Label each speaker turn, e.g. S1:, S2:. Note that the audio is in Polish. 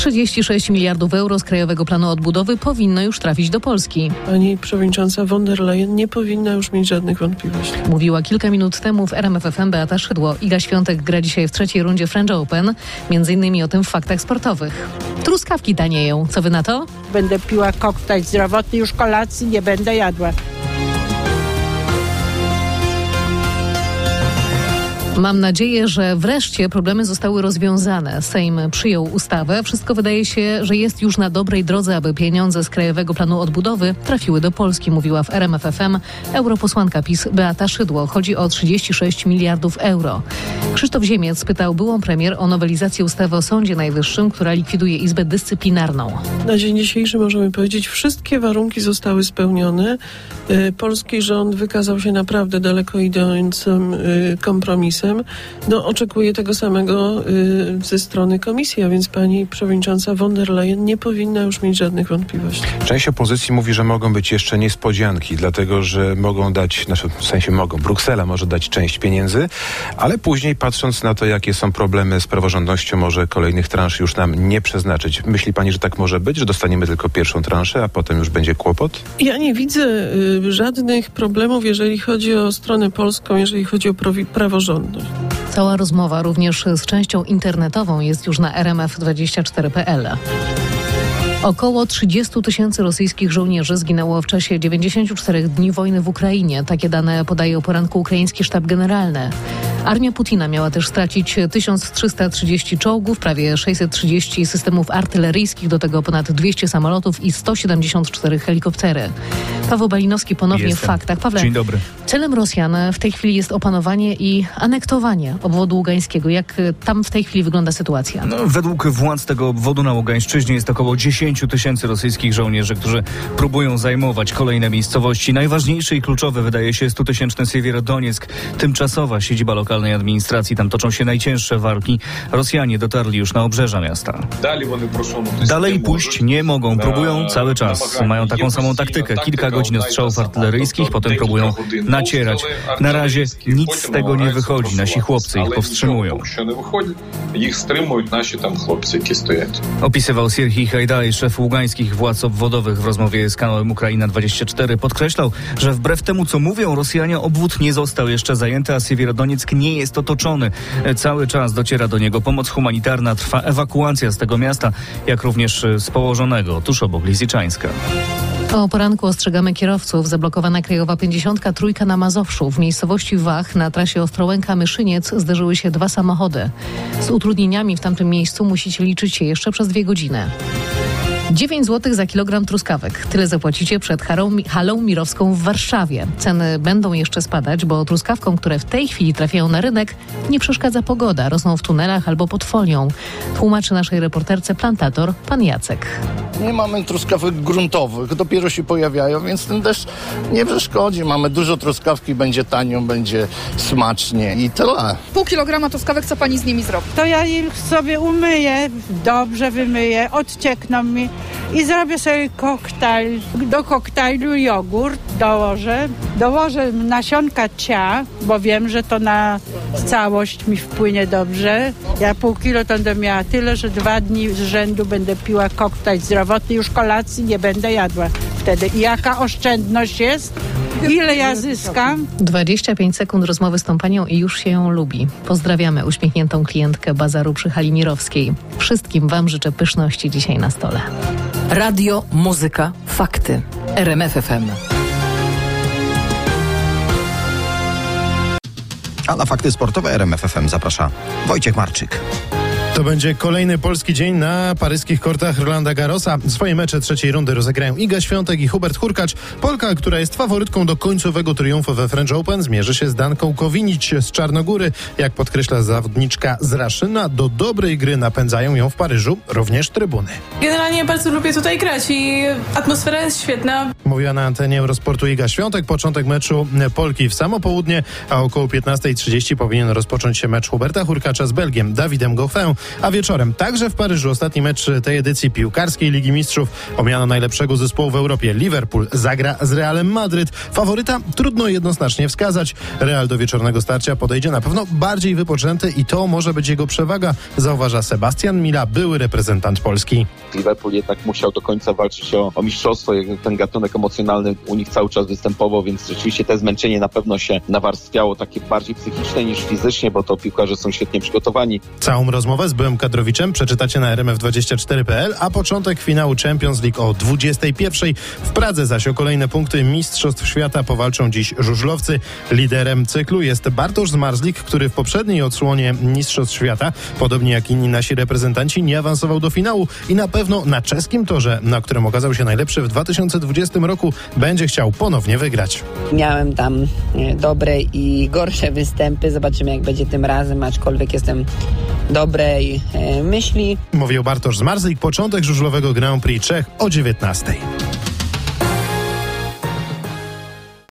S1: 36 miliardów euro z Krajowego Planu Odbudowy powinno już trafić do Polski.
S2: Pani przewodnicząca von der Leyen nie powinna już mieć żadnych wątpliwości.
S1: Mówiła kilka minut temu w RMF FM Beata Szydło. Iga Świątek gra dzisiaj w trzeciej rundzie French Open. Między innymi o tym w faktach sportowych. Truskawki tanieją. Co wy na to?
S3: Będę piła koktajl zdrowotny, już kolacji nie będę jadła.
S1: Mam nadzieję, że wreszcie problemy zostały rozwiązane. Sejm przyjął ustawę. Wszystko wydaje się, że jest już na dobrej drodze, aby pieniądze z Krajowego Planu Odbudowy trafiły do Polski, mówiła w RMF FM europosłanka PiS Beata Szydło. Chodzi o 36 miliardów euro. Krzysztof Ziemiec pytał byłą premier o nowelizację ustawy o Sądzie Najwyższym, która likwiduje Izbę Dyscyplinarną.
S2: Na dzień dzisiejszy możemy powiedzieć, wszystkie warunki zostały spełnione. Polski rząd wykazał się naprawdę daleko idącym kompromisem. Oczekuję tego samego ze strony komisji, a więc pani przewodnicząca von der Leyen nie powinna już mieć żadnych wątpliwości.
S4: Część opozycji mówi, że mogą być jeszcze niespodzianki, dlatego że mogą dać, Bruksela może dać część pieniędzy, ale później patrząc na to, jakie są problemy z praworządnością, może kolejnych transz już nam nie przeznaczyć. Myśli pani, że tak może być, że dostaniemy tylko pierwszą transzę, a potem już będzie kłopot?
S2: Ja nie widzę żadnych problemów, jeżeli chodzi o stronę polską, jeżeli chodzi o praworządność.
S1: Cała rozmowa również z częścią internetową jest już na rmf24.pl. Około 30 tysięcy rosyjskich żołnierzy zginęło w czasie 94 dni wojny w Ukrainie. Takie dane podaje o poranku ukraiński sztab generalny. Armia Putina miała też stracić 1330 czołgów, prawie 630 systemów artyleryjskich, do tego ponad 200 samolotów i 174 helikoptery. Paweł Balinowski ponownie w faktach. Pawle,
S5: dzień dobry.
S1: Celem Rosjan w tej chwili jest opanowanie i anektowanie obwodu ługańskiego. Jak tam w tej chwili wygląda sytuacja?
S5: Według władz tego obwodu na Ługańszczyźnie jest około 10 tysięcy rosyjskich żołnierzy, którzy próbują zajmować kolejne miejscowości. Najważniejszy i kluczowy wydaje się 100-tysięczny Siewierodonieck, tymczasowa siedziba lokalnej administracji. Tam toczą się najcięższe walki. Rosjanie dotarli już na obrzeża miasta. Dalej pójść nie mogą. Próbują cały czas. Mają taką samą taktykę. Kilka godzin ostrzałów artyleryjskich, potem próbują nacierać. Na razie nic z tego nie wychodzi. Nasi chłopcy ich powstrzymują. Opisywał Sierhij Hajdaj, szef ługańskich władz obwodowych w rozmowie z kanałem Ukraina24. Podkreślał, że wbrew temu, co mówią Rosjanie, obwód nie został jeszcze zajęty, a Siewierodonieck nie jest otoczony. Cały czas dociera do niego pomoc humanitarna, trwa ewakuacja z tego miasta, jak również z położonego tuż obok Lisiczańska.
S1: O poranku ostrzegamy kierowców. Zablokowana krajowa 53 na Mazowszu. W miejscowości Wach na trasie Ostrołęka-Myszyniec zderzyły się 2 samochody. Z utrudnieniami w tamtym miejscu musicie liczyć się jeszcze przez 2 godziny. 9 zł za kilogram truskawek. Tyle zapłacicie przed halą Mirowską w Warszawie. Ceny będą jeszcze spadać, bo truskawkom, które w tej chwili trafiają na rynek, nie przeszkadza pogoda. Rosną w tunelach albo pod folią. Tłumaczy naszej reporterce plantator pan Jacek.
S6: Nie mamy truskawek gruntowych, dopiero się pojawiają, więc ten deszcz nie przeszkodzi. Mamy dużo truskawki, będzie tanio, będzie smacznie i tyle.
S7: Pół kilograma truskawek, co pani z nimi zrobi?
S3: To ja je sobie umyję, dobrze wymyję, odciekną mi i zrobię sobie koktajl. Do koktajlu jogurt dołożę nasionka cia, bo wiem, że to na całość mi wpłynie dobrze. Ja pół kilo to będę miała tyle, że 2 dni z rzędu będę piła koktajl zdrowotny, już kolacji nie będę jadła wtedy. I jaka oszczędność jest? Ile ja zyskam?
S1: 25 sekund rozmowy z tą panią i już się ją lubi. Pozdrawiamy uśmiechniętą klientkę bazaru przy hali Mirowskiej. Wszystkim wam życzę pyszności dzisiaj na stole.
S8: Radio, muzyka, fakty. RMF FM.
S9: A na fakty sportowe RMF FM zaprasza Wojciech Marczyk.
S10: To będzie kolejny polski dzień na paryskich kortach Rolanda Garrosa. Swoje mecze trzeciej rundy rozegrają Iga Świątek i Hubert Hurkacz. Polka, która jest faworytką do końcowego triumfu we French Open, zmierzy się z Danką Kowinić z Czarnogóry. Jak podkreśla zawodniczka z Raszyna, do dobrej gry napędzają ją w Paryżu również trybuny.
S11: Generalnie bardzo lubię tutaj grać i atmosfera jest świetna.
S10: Mówiła na antenie Eurosportu Iga Świątek. Początek meczu Polki w samo południe, a około 15:30 powinien rozpocząć się mecz Huberta Hurkacza z Belgiem Dawidem Goffin. a wieczorem także w Paryżu ostatni mecz tej edycji piłkarskiej Ligi Mistrzów. O miano najlepszego zespołu w Europie. Liverpool zagra z Realem Madryt. Faworyta trudno jednoznacznie wskazać. Real do wieczornego starcia podejdzie na pewno bardziej wypoczęty i to może być jego przewaga, zauważa Sebastian Mila, były reprezentant Polski.
S12: Liverpool jednak musiał do końca walczyć o mistrzostwo. Ten gatunek emocjonalny u nich cały czas występował, więc rzeczywiście te zmęczenie na pewno się nawarstwiało, takie bardziej psychiczne niż fizycznie, bo to piłkarze są świetnie przygotowani.
S10: Całą rozmowę z byłym kadrowiczem przeczytacie na rmf24.pl, a początek finału Champions League o 21:00. W Pradze zaś o kolejne punkty Mistrzostw Świata powalczą dziś żużlowcy. Liderem cyklu jest Bartosz Zmarzlik, który w poprzedniej odsłonie Mistrzostw Świata, podobnie jak inni nasi reprezentanci, nie awansował do finału i na pewno na czeskim torze, na którym okazał się najlepszy w 2020 roku, będzie chciał ponownie wygrać.
S13: Miałem tam dobre i gorsze występy. Zobaczymy, jak będzie tym razem, aczkolwiek jestem dobrej myśli.
S10: Mówił Bartosz Zmarzlik. Początek żużlowego Grand Prix Czech o 19:00.